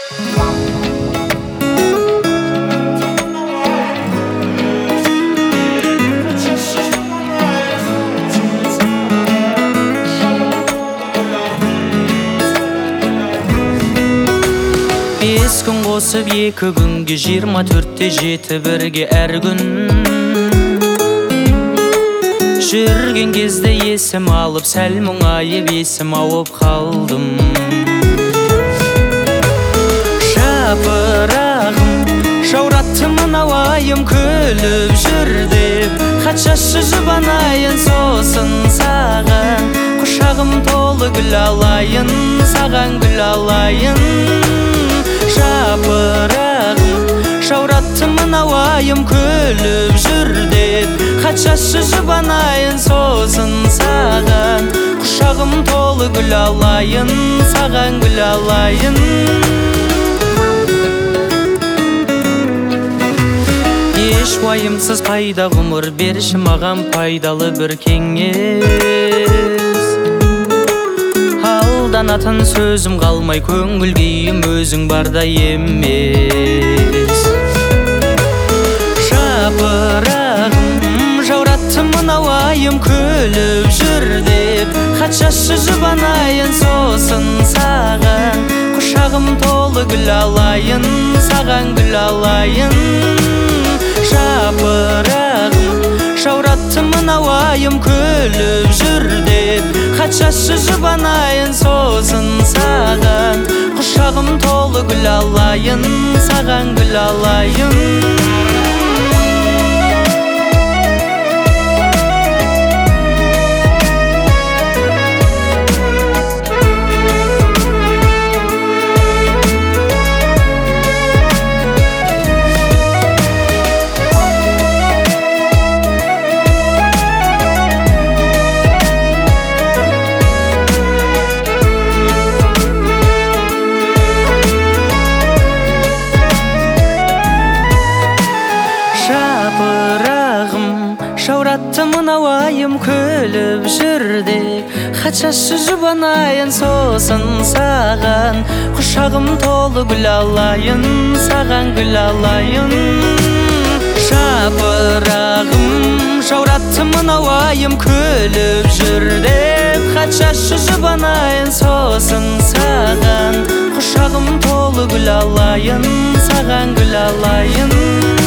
Бес күн қосып екі күнге 24-те жеті бірге әр күн жүрген кезде есім алып сәл мұңайып есім ауып қалдым. Жапырағым жауратты мынау айым күліп жүр деп хат жазшы жұбанайын сосын саған құшағым толы гүл алайын саған гүл алайын. Жапырағым жауратты мынау айым күліп жүр деп хат жазшы жұбанайын сосын саған құшағым толы гүл алайын саған гүл алайын. Еш уайымсыз пайда ғұмыр берші маған пайдалы бір кеңес. Алданатын сөзім қалмай көңіл күйім өзің барда емес. Жапырағым жауратты мынау айым күліп жүр деп хат жазшы жұбанайын сосын саған құшағым толы гүл алайын саған гүл алайын. Жапырағым жауратты мынау айым күліп жүр деп хат жазшы жұбанайын сосын саған құшағым толы гүл алайын саған гүл алайын. Жапырағым жауратты мынау айым күліп жүр деп хат жазшы жұбанайын сосын саған құшағым толы гүл алайын саған гүл алайын. Жапырағым жауратты мынау айым күліп жүр деп хат жазшы жұбанайын сосын саған құшағым толы гүл алайын саған гүл алайын.